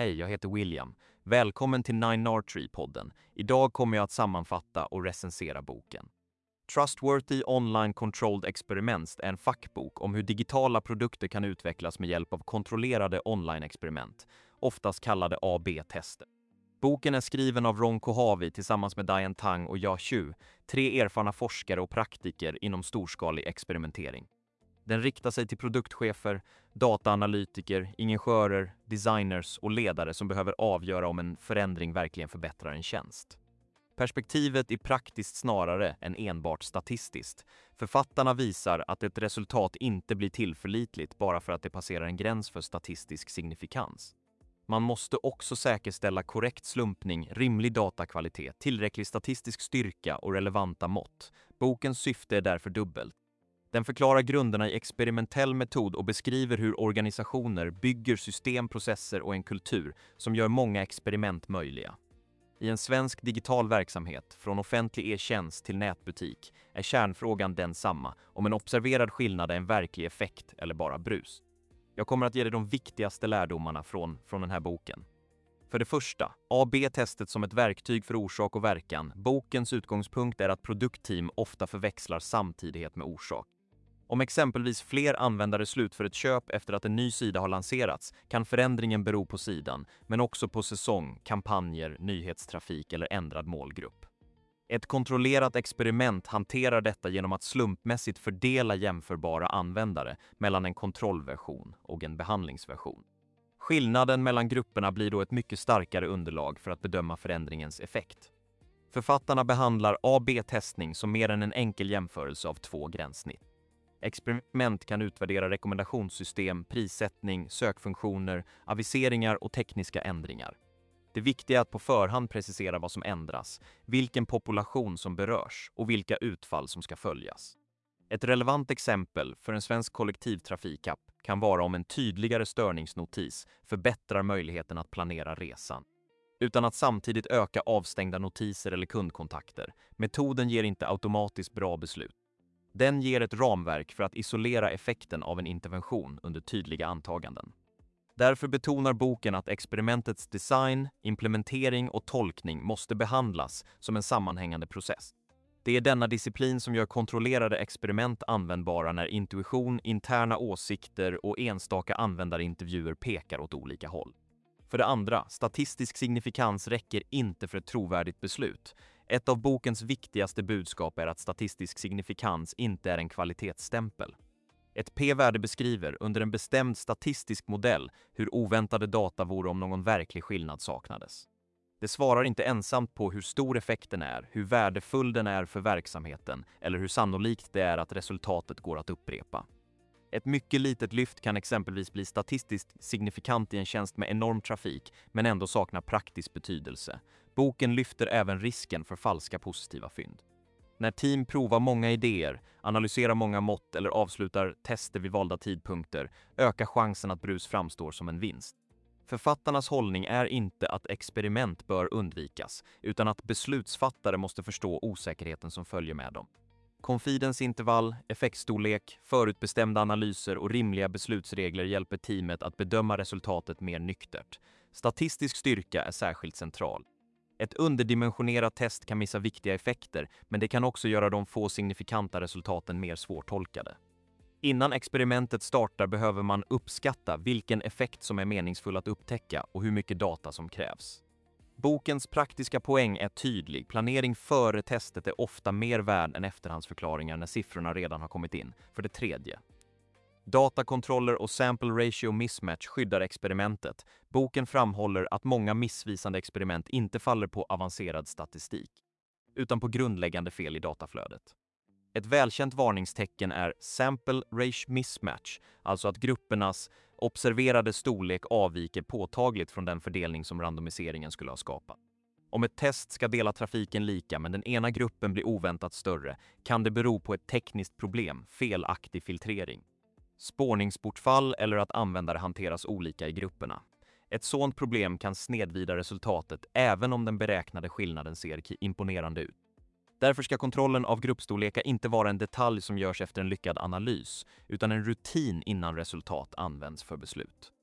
Hej, jag heter William. Välkommen till 9R3-podden. Idag kommer jag att sammanfatta och recensera boken. Trustworthy Online Controlled Experiments är en fackbok om hur digitala produkter kan utvecklas med hjälp av kontrollerade online-experiment, oftast kallade AB-tester. Boken är skriven av Ron Kohavi tillsammans med Diane Tang och Ya Xu, 3 erfarna forskare och praktiker inom storskalig experimentering. Den riktar sig till produktchefer, dataanalytiker, ingenjörer, designers och ledare som behöver avgöra om en förändring verkligen förbättrar en tjänst. Perspektivet är praktiskt snarare än enbart statistiskt. Författarna visar att ett resultat inte blir tillförlitligt bara för att det passerar en gräns för statistisk signifikans. Man måste också säkerställa korrekt slumpning, rimlig datakvalitet, tillräcklig statistisk styrka och relevanta mått. Bokens syfte är därför dubbelt. Den förklarar grunderna i experimentell metod och beskriver hur organisationer bygger system, processer och en kultur som gör många experiment möjliga. I en svensk digital verksamhet, från offentlig e-tjänst till nätbutik, är kärnfrågan densamma, om en observerad skillnad är en verklig effekt eller bara brus. Jag kommer att ge dig de viktigaste lärdomarna från den här boken. För det första, AB-testet som ett verktyg för orsak och verkan. Bokens utgångspunkt är att produktteam ofta förväxlar samtidighet med orsak. Om exempelvis fler användare slutför ett köp efter att en ny sida har lanserats kan förändringen bero på sidan, men också på säsong, kampanjer, nyhetstrafik eller ändrad målgrupp. Ett kontrollerat experiment hanterar detta genom att slumpmässigt fördela jämförbara användare mellan en kontrollversion och en behandlingsversion. Skillnaden mellan grupperna blir då ett mycket starkare underlag för att bedöma förändringens effekt. Författarna behandlar AB-testning som mer än en enkel jämförelse av 2 gränssnitt. Experiment kan utvärdera rekommendationssystem, prissättning, sökfunktioner, aviseringar och tekniska ändringar. Det viktiga är att på förhand precisera vad som ändras, vilken population som berörs och vilka utfall som ska följas. Ett relevant exempel för en svensk kollektivtrafikapp kan vara om en tydligare störningsnotis förbättrar möjligheten att planera resan, utan att samtidigt öka avstängda notiser eller kundkontakter. Metoden ger inte automatiskt bra beslut. Den ger ett ramverk för att isolera effekten av en intervention under tydliga antaganden. Därför betonar boken att experimentets design, implementering och tolkning måste behandlas som en sammanhängande process. Det är denna disciplin som gör kontrollerade experiment användbara när intuition, interna åsikter och enstaka användarintervjuer pekar åt olika håll. För det andra, statistisk signifikans räcker inte för ett trovärdigt beslut. Ett av bokens viktigaste budskap är att statistisk signifikans inte är en kvalitetsstämpel. Ett p-värde beskriver under en bestämd statistisk modell hur oväntade data vore om någon verklig skillnad saknades. Det svarar inte ensamt på hur stor effekten är, hur värdefull den är för verksamheten eller hur sannolikt det är att resultatet går att upprepa. Ett mycket litet lyft kan exempelvis bli statistiskt signifikant i en tjänst med enorm trafik men ändå sakna praktisk betydelse. Boken lyfter även risken för falska positiva fynd. När team provar många idéer, analyserar många mått eller avslutar tester vid valda tidpunkter ökar chansen att brus framstår som en vinst. Författarnas hållning är inte att experiment bör undvikas, utan att beslutsfattare måste förstå osäkerheten som följer med dem. Konfidensintervall, effektstorlek, förutbestämda analyser och rimliga beslutsregler hjälper teamet att bedöma resultatet mer nyktert. Statistisk styrka är särskilt central. Ett underdimensionerat test kan missa viktiga effekter, men det kan också göra de få signifikanta resultaten mer svårtolkade. Innan experimentet startar behöver man uppskatta vilken effekt som är meningsfull att upptäcka och hur mycket data som krävs. Bokens praktiska poäng är tydlig. Planering före testet är ofta mer värd än efterhandsförklaringar när siffrorna redan har kommit in. För det tredje, datakontroller och sample ratio mismatch skyddar experimentet. Boken framhåller att många missvisande experiment inte faller på avancerad statistik, utan på grundläggande fel i dataflödet. Ett välkänt varningstecken är sample ratio mismatch, alltså att gruppernas observerade storlek avviker påtagligt från den fördelning som randomiseringen skulle ha skapat. Om ett test ska dela trafiken lika men den ena gruppen blir oväntat större kan det bero på ett tekniskt problem, felaktig filtrering, spårningsbortfall eller att användare hanteras olika i grupperna. Ett sådant problem kan snedvrida resultatet även om den beräknade skillnaden ser imponerande ut. Därför ska kontrollen av gruppstorlekar inte vara en detalj som görs efter en lyckad analys, utan en rutin innan resultat används för beslut.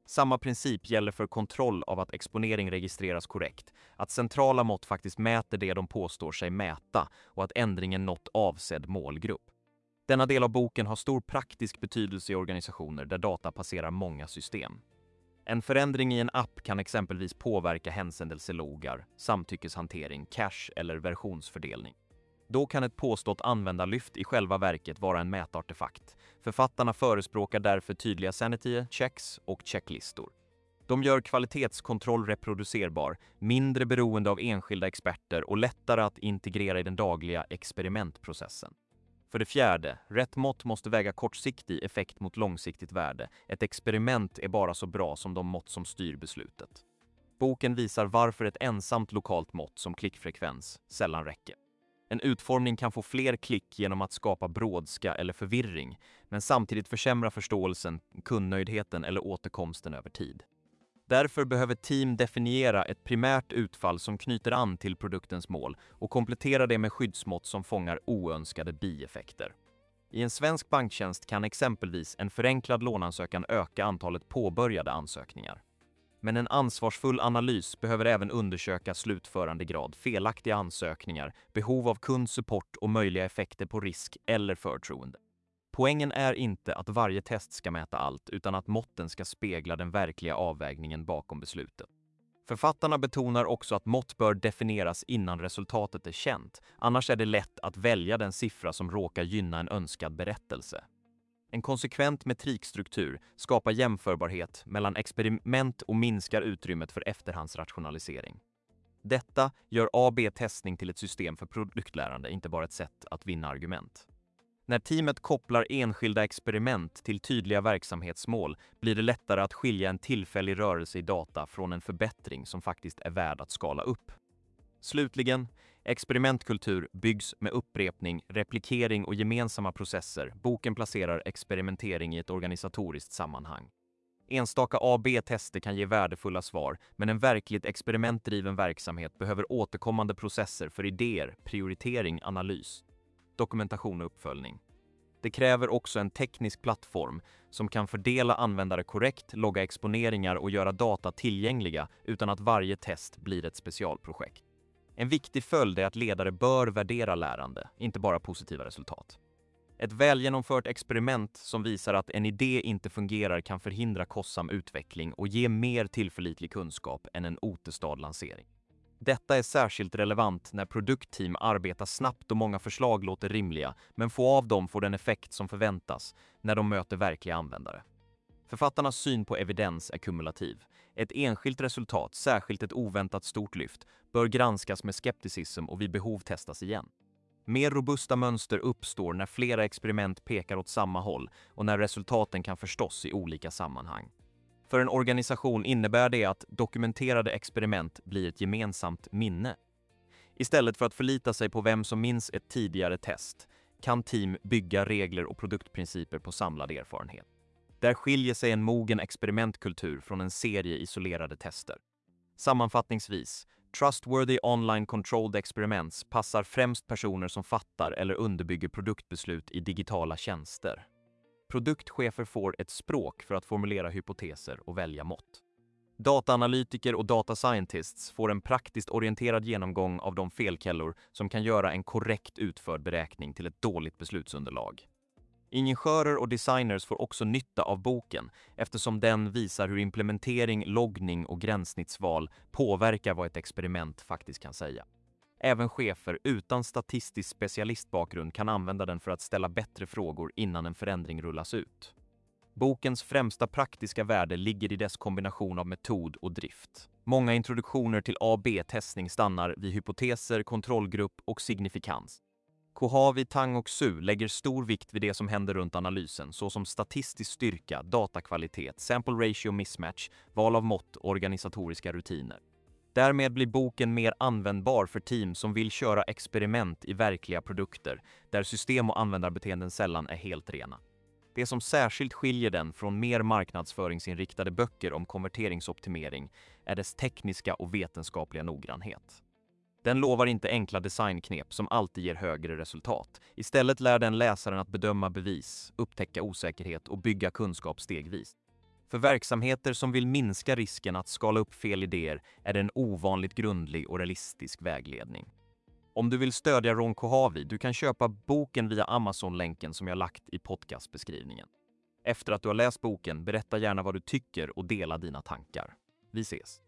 Samma princip gäller för kontroll av att exponering registreras korrekt, att centrala mått faktiskt mäter det de påstår sig mäta och att ändringen nått avsedd målgrupp. Denna del av boken har stor praktisk betydelse i organisationer där data passerar många system. En förändring i en app kan exempelvis påverka händelseförlogar, samtyckeshantering, cache eller versionsfördelning. Då kan ett påstått användarlyft i själva verket vara en mätartefakt. Författarna förespråkar därför tydliga sanity checks och checklistor. De gör kvalitetskontroll reproducerbar, mindre beroende av enskilda experter och lättare att integrera i den dagliga experimentprocessen. För det fjärde, rätt mått måste väga kortsiktig effekt mot långsiktigt värde. Ett experiment är bara så bra som de mått som styr beslutet. Boken visar varför ett ensamt lokalt mått som klickfrekvens sällan räcker. En utformning kan få fler klick genom att skapa brådska eller förvirring, men samtidigt försämra förståelsen, kundnöjdheten eller återkomsten över tid. Därför behöver team definiera ett primärt utfall som knyter an till produktens mål och komplettera det med skyddsmått som fångar oönskade bieffekter. I en svensk banktjänst kan exempelvis en förenklad låneansökan öka antalet påbörjade ansökningar. Men en ansvarsfull analys behöver även undersöka slutförandegrad, felaktiga ansökningar, behov av kundsupport och möjliga effekter på risk eller förtroende. Poängen är inte att varje test ska mäta allt, utan att måtten ska spegla den verkliga avvägningen bakom beslutet. Författarna betonar också att mått bör definieras innan resultatet är känt, annars är det lätt att välja den siffra som råkar gynna en önskad berättelse. En konsekvent metrikstruktur skapar jämförbarhet mellan experiment och minskar utrymmet för efterhandsrationalisering. Detta gör A/B-testning till ett system för produktlärande, inte bara ett sätt att vinna argument. När teamet kopplar enskilda experiment till tydliga verksamhetsmål blir det lättare att skilja en tillfällig rörelse i data från en förbättring som faktiskt är värd att skala upp. Slutligen, experimentkultur byggs med upprepning, replikering och gemensamma processer. Boken placerar experimentering i ett organisatoriskt sammanhang. Enstaka A/B-tester kan ge värdefulla svar, men en verkligt experimentdriven verksamhet behöver återkommande processer för idéer, prioritering, analys, dokumentation och uppföljning. Det kräver också en teknisk plattform som kan fördela användare korrekt, logga exponeringar och göra data tillgängliga utan att varje test blir ett specialprojekt. En viktig följd är att ledare bör värdera lärande, inte bara positiva resultat. Ett välgenomfört experiment som visar att en idé inte fungerar kan förhindra kostsam utveckling och ge mer tillförlitlig kunskap än en otestad lansering. Detta är särskilt relevant när produktteam arbetar snabbt och många förslag låter rimliga, men få av dem får den effekt som förväntas när de möter verkliga användare. Författarnas syn på evidens är kumulativ. Ett enskilt resultat, särskilt ett oväntat stort lyft, bör granskas med skepticism och vid behov testas igen. Mer robusta mönster uppstår när flera experiment pekar åt samma håll och när resultaten kan förstås i olika sammanhang. För en organisation innebär det att dokumenterade experiment blir ett gemensamt minne. Istället för att förlita sig på vem som minns ett tidigare test kan team bygga regler och produktprinciper på samlad erfarenhet. Där skiljer sig en mogen experimentkultur från en serie isolerade tester. Sammanfattningsvis, trustworthy online controlled experiments passar främst personer som fattar eller underbygger produktbeslut i digitala tjänster. Produktchefer får ett språk för att formulera hypoteser och välja mått. Dataanalytiker och data scientists får en praktiskt orienterad genomgång av de felkällor som kan göra en korrekt utförd beräkning till ett dåligt beslutsunderlag. Ingenjörer och designers får också nytta av boken eftersom den visar hur implementering, loggning och gränssnittsval påverkar vad ett experiment faktiskt kan säga. Även chefer utan statistisk specialistbakgrund kan använda den för att ställa bättre frågor innan en förändring rullas ut. Bokens främsta praktiska värde ligger i dess kombination av metod och drift. Många introduktioner till A/B-testning stannar vid hypoteser, kontrollgrupp och signifikans. Kohavi, Tang och Su lägger stor vikt vid det som händer runt analysen, såsom statistisk styrka, datakvalitet, sample ratio mismatch, val av mått och organisatoriska rutiner. Därmed blir boken mer användbar för team som vill köra experiment i verkliga produkter, där system och användarbeteenden sällan är helt rena. Det som särskilt skiljer den från mer marknadsföringsinriktade böcker om konverteringsoptimering är dess tekniska och vetenskapliga noggrannhet. Den lovar inte enkla designknep som alltid ger högre resultat. Istället lär den läsaren att bedöma bevis, upptäcka osäkerhet och bygga kunskap stegvis. För verksamheter som vill minska risken att skala upp fel idéer är det en ovanligt grundlig och realistisk vägledning. Om du vill stödja Ron Kohavi, du kan köpa boken via Amazon-länken som jag lagt i podcastbeskrivningen. Efter att du har läst boken, berätta gärna vad du tycker och dela dina tankar. Vi ses!